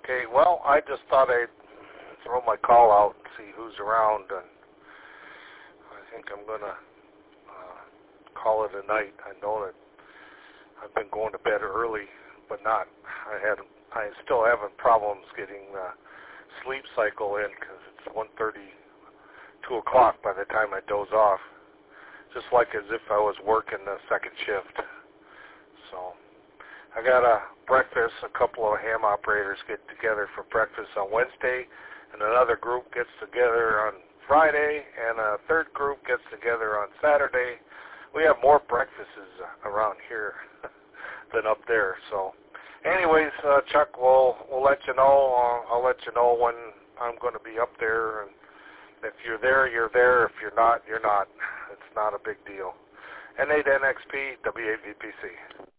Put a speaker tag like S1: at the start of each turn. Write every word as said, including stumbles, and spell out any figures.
S1: Okay, well, I just thought I'd throw my call out and see who's around, and I think I'm going to uh, call it a night. I know that I've been going to bed early, but not. I had, I still having problems getting the sleep cycle in because it's one thirty, two o'clock by the time I doze off, just like as if I was working the second shift. So I got a breakfast. A couple of ham operators get together for breakfast on Wednesday, and another group gets together on Friday, and a third group gets together on Saturday. We have more breakfasts around here than up there. So anyways, uh, Chuck, we'll, we'll let you know. I'll, I'll let you know when I'm going to be up there, and if you're there, you're there. If you're not, you're not. It's not a big deal. N eight N X P, W A V P C.